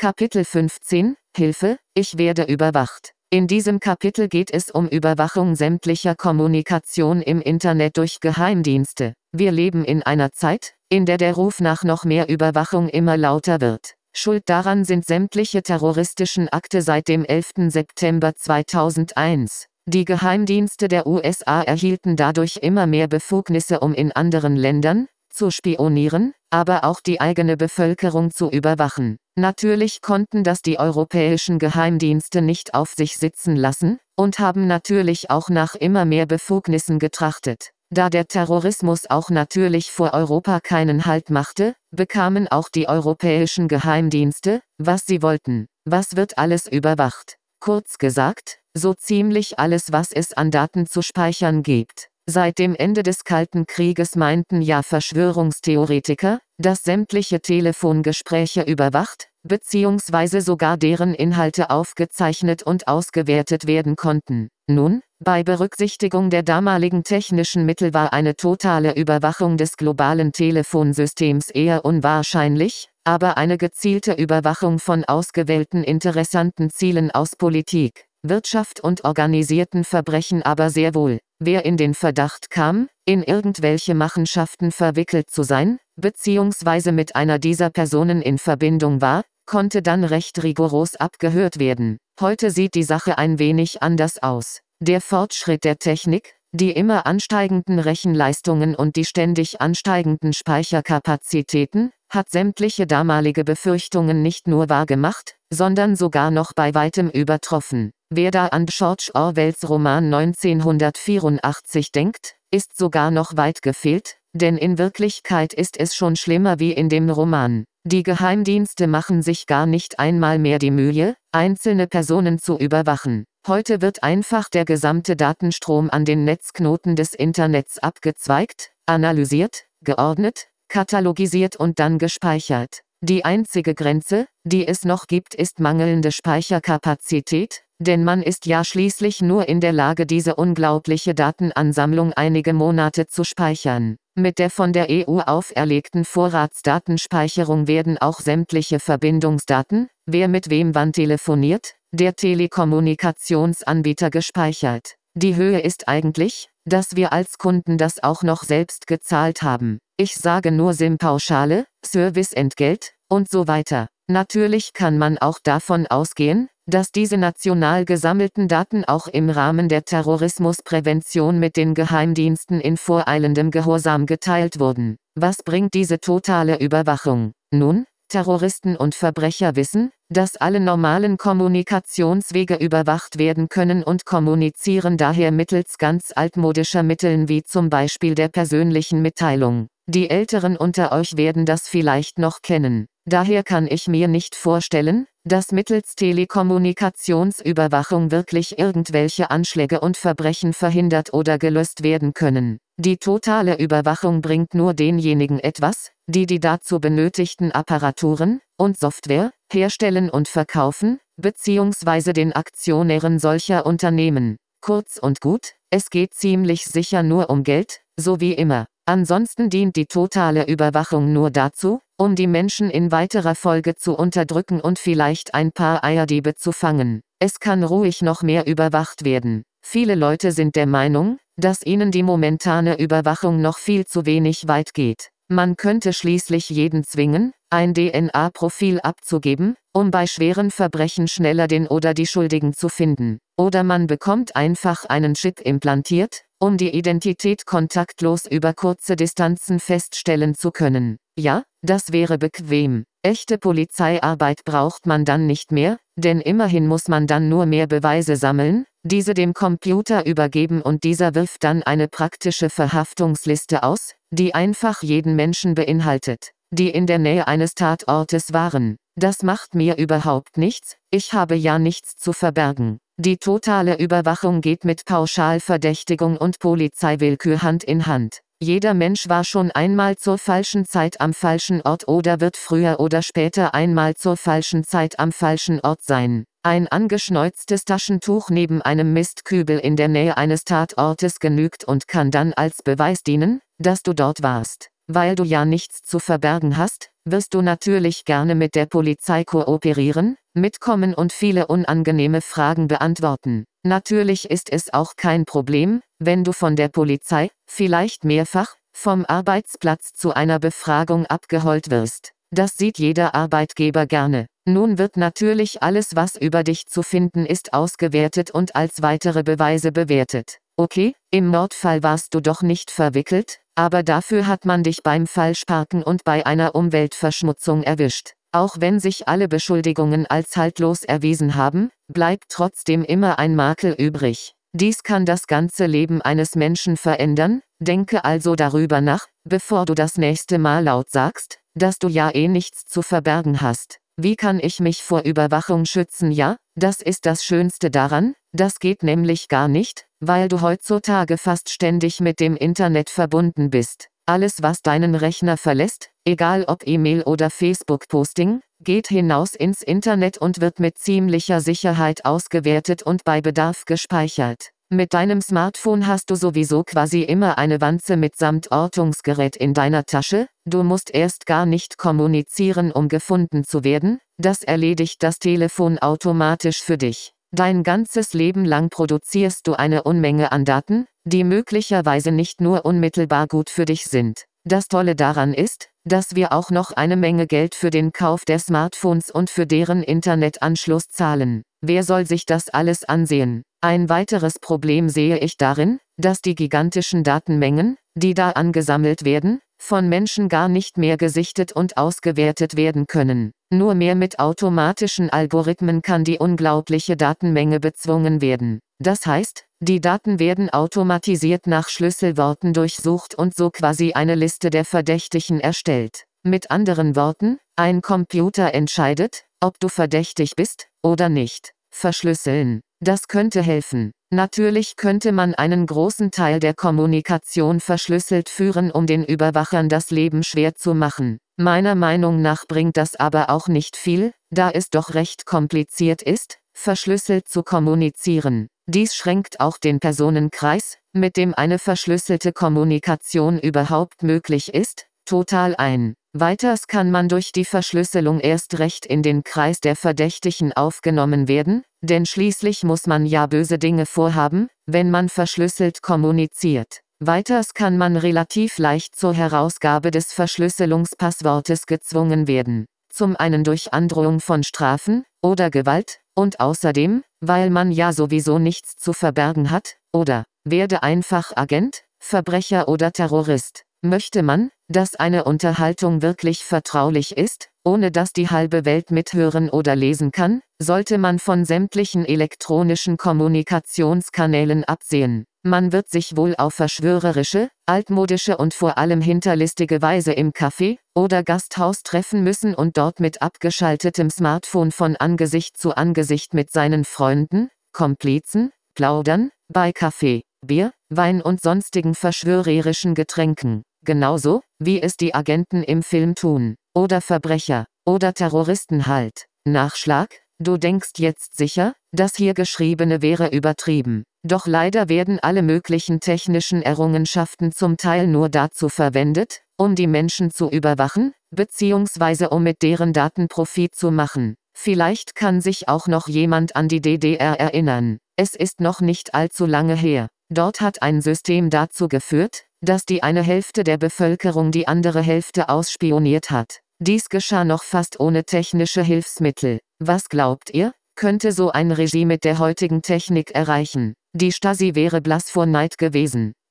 Kapitel 15 – Hilfe, ich werde überwacht. In diesem Kapitel geht es um Überwachung sämtlicher Kommunikation im Internet durch Geheimdienste. Wir leben in einer Zeit, in der der Ruf nach noch mehr Überwachung immer lauter wird. Schuld daran sind sämtliche terroristischen Akte seit dem 11. September 2001. Die Geheimdienste der USA erhielten dadurch immer mehr Befugnisse, um in anderen Ländern zu spionieren, aber auch die eigene Bevölkerung zu überwachen. Natürlich konnten das die europäischen Geheimdienste nicht auf sich sitzen lassen, und haben natürlich auch nach immer mehr Befugnissen getrachtet. Da der Terrorismus auch natürlich vor Europa keinen Halt machte, bekamen auch die europäischen Geheimdienste, was sie wollten. Was wird alles überwacht? Kurz gesagt, so ziemlich alles, was es an Daten zu speichern gibt. Seit dem Ende des Kalten Krieges meinten ja Verschwörungstheoretiker, dass sämtliche Telefongespräche überwacht, bzw. sogar deren Inhalte aufgezeichnet und ausgewertet werden konnten. Nun, bei Berücksichtigung der damaligen technischen Mittel war eine totale Überwachung des globalen Telefonsystems eher unwahrscheinlich, aber eine gezielte Überwachung von ausgewählten interessanten Zielen aus Politik, Wirtschaft und organisierten Verbrechen aber sehr wohl. Wer in den Verdacht kam, in irgendwelche Machenschaften verwickelt zu sein, bzw. mit einer dieser Personen in Verbindung war, konnte dann recht rigoros abgehört werden. Heute sieht die Sache ein wenig anders aus. Der Fortschritt der Technik, die immer ansteigenden Rechenleistungen und die ständig ansteigenden Speicherkapazitäten, hat sämtliche damalige Befürchtungen nicht nur wahrgemacht, sondern sogar noch bei weitem übertroffen. Wer da an George Orwells Roman 1984 denkt, ist sogar noch weit gefehlt, denn in Wirklichkeit ist es schon schlimmer wie in dem Roman. Die Geheimdienste machen sich gar nicht einmal mehr die Mühe, einzelne Personen zu überwachen. Heute wird einfach der gesamte Datenstrom an den Netzknoten des Internets abgezweigt, analysiert, geordnet, katalogisiert und dann gespeichert. Die einzige Grenze, die es noch gibt, ist mangelnde Speicherkapazität, denn man ist ja schließlich nur in der Lage, diese unglaubliche Datenansammlung einige Monate zu speichern. Mit der von der EU auferlegten Vorratsdatenspeicherung werden auch sämtliche Verbindungsdaten, wer mit wem wann telefoniert, der Telekommunikationsanbieter gespeichert. Die Höhe ist eigentlich, dass wir als Kunden das auch noch selbst gezahlt haben. Ich sage nur SIM-Pauschale, Serviceentgelt und so weiter. Natürlich kann man auch davon ausgehen, dass diese national gesammelten Daten auch im Rahmen der Terrorismusprävention mit den Geheimdiensten in voreilendem Gehorsam geteilt wurden. Was bringt diese totale Überwachung? Nun, Terroristen und Verbrecher wissen, dass alle normalen Kommunikationswege überwacht werden können und kommunizieren daher mittels ganz altmodischer Mitteln wie zum Beispiel der persönlichen Mitteilung. Die Älteren unter euch werden das vielleicht noch kennen. Daher kann ich mir nicht vorstellen, dass mittels Telekommunikationsüberwachung wirklich irgendwelche Anschläge und Verbrechen verhindert oder gelöst werden können. Die totale Überwachung bringt nur denjenigen etwas, die die dazu benötigten Apparaturen und Software herstellen und verkaufen, bzw. den Aktionären solcher Unternehmen. Kurz und gut, es geht ziemlich sicher nur um Geld, so wie immer. Ansonsten dient die totale Überwachung nur dazu, um die Menschen in weiterer Folge zu unterdrücken und vielleicht ein paar Eierdiebe zu fangen. Es kann ruhig noch mehr überwacht werden. Viele Leute sind der Meinung, dass ihnen die momentane Überwachung noch viel zu wenig weit geht. Man könnte schließlich jeden zwingen, ein DNA-Profil abzugeben, um bei schweren Verbrechen schneller den oder die Schuldigen zu finden. Oder man bekommt einfach einen Chip implantiert, um die Identität kontaktlos über kurze Distanzen feststellen zu können. Ja, das wäre bequem. Echte Polizeiarbeit braucht man dann nicht mehr, denn immerhin muss man dann nur mehr Beweise sammeln, diese dem Computer übergeben und dieser wirft dann eine praktische Verhaftungsliste aus, die einfach jeden Menschen beinhaltet, die in der Nähe eines Tatortes waren. Das macht mir überhaupt nichts, ich habe ja nichts zu verbergen. Die totale Überwachung geht mit Pauschalverdächtigung und Polizeiwillkür Hand in Hand. Jeder Mensch war schon einmal zur falschen Zeit am falschen Ort oder wird früher oder später einmal zur falschen Zeit am falschen Ort sein. Ein angeschneuztes Taschentuch neben einem Mistkübel in der Nähe eines Tatortes genügt und kann dann als Beweis dienen, dass du dort warst. Weil du ja nichts zu verbergen hast, wirst du natürlich gerne mit der Polizei kooperieren, mitkommen und viele unangenehme Fragen beantworten. Natürlich ist es auch kein Problem, wenn du von der Polizei, vielleicht mehrfach, vom Arbeitsplatz zu einer Befragung abgeholt wirst. Das sieht jeder Arbeitgeber gerne. Nun wird natürlich alles, was über dich zu finden ist, ausgewertet und als weitere Beweise bewertet. Okay, im Mordfall warst du doch nicht verwickelt, aber dafür hat man dich beim Falschparken und bei einer Umweltverschmutzung erwischt. Auch wenn sich alle Beschuldigungen als haltlos erwiesen haben, bleibt trotzdem immer ein Makel übrig. Dies kann das ganze Leben eines Menschen verändern, denke also darüber nach, bevor du das nächste Mal laut sagst, dass du ja eh nichts zu verbergen hast. Wie kann ich mich vor Überwachung schützen? Ja, das ist das Schönste daran, das geht nämlich gar nicht, weil du heutzutage fast ständig mit dem Internet verbunden bist. Alles, was deinen Rechner verlässt, egal ob E-Mail oder Facebook-Posting, geht hinaus ins Internet und wird mit ziemlicher Sicherheit ausgewertet und bei Bedarf gespeichert. Mit deinem Smartphone hast du sowieso quasi immer eine Wanze mitsamt Ortungsgerät in deiner Tasche, du musst erst gar nicht kommunizieren, um gefunden zu werden, das erledigt das Telefon automatisch für dich. Dein ganzes Leben lang produzierst du eine Unmenge an Daten, die möglicherweise nicht nur unmittelbar gut für dich sind. Das Tolle daran ist, dass wir auch noch eine Menge Geld für den Kauf der Smartphones und für deren Internetanschluss zahlen. Wer soll sich das alles ansehen? Ein weiteres Problem sehe ich darin, dass die gigantischen Datenmengen, die da angesammelt werden, von Menschen gar nicht mehr gesichtet und ausgewertet werden können. Nur mehr mit automatischen Algorithmen kann die unglaubliche Datenmenge bezwungen werden. Das heißt, die Daten werden automatisiert nach Schlüsselworten durchsucht und so quasi eine Liste der Verdächtigen erstellt. Mit anderen Worten, ein Computer entscheidet, ob du verdächtig bist oder nicht. Verschlüsseln. Das könnte helfen. Natürlich könnte man einen großen Teil der Kommunikation verschlüsselt führen, um den Überwachern das Leben schwer zu machen. Meiner Meinung nach bringt das aber auch nicht viel, da es doch recht kompliziert ist, verschlüsselt zu kommunizieren. Dies schränkt auch den Personenkreis, mit dem eine verschlüsselte Kommunikation überhaupt möglich ist, total ein. Weiters kann man durch die Verschlüsselung erst recht in den Kreis der Verdächtigen aufgenommen werden, denn schließlich muss man ja böse Dinge vorhaben, wenn man verschlüsselt kommuniziert. Weiters kann man relativ leicht zur Herausgabe des Verschlüsselungspasswortes gezwungen werden. Zum einen durch Androhung von Strafen oder Gewalt, und außerdem, weil man ja sowieso nichts zu verbergen hat, oder werde einfach Agent, Verbrecher oder Terrorist. Möchte man, dass eine Unterhaltung wirklich vertraulich ist, ohne dass die halbe Welt mithören oder lesen kann, sollte man von sämtlichen elektronischen Kommunikationskanälen absehen. Man wird sich wohl auf verschwörerische, altmodische und vor allem hinterlistige Weise im Café oder Gasthaus treffen müssen und dort mit abgeschaltetem Smartphone von Angesicht zu Angesicht mit seinen Freunden, Komplizen, plaudern, bei Kaffee, Bier, Wein und sonstigen verschwörerischen Getränken. Genauso, wie es die Agenten im Film tun. Oder Verbrecher. Oder Terroristen halt. Nachschlag: Du denkst jetzt sicher, das hier Geschriebene wäre übertrieben. Doch leider werden alle möglichen technischen Errungenschaften zum Teil nur dazu verwendet, um die Menschen zu überwachen, beziehungsweise um mit deren Daten Profit zu machen. Vielleicht kann sich auch noch jemand an die DDR erinnern. Es ist noch nicht allzu lange her. Dort hat ein System dazu geführt, dass die eine Hälfte der Bevölkerung die andere Hälfte ausspioniert hat. Dies geschah noch fast ohne technische Hilfsmittel. Was glaubt ihr, könnte so ein Regime mit der heutigen Technik erreichen? Die Stasi wäre blass vor Neid gewesen.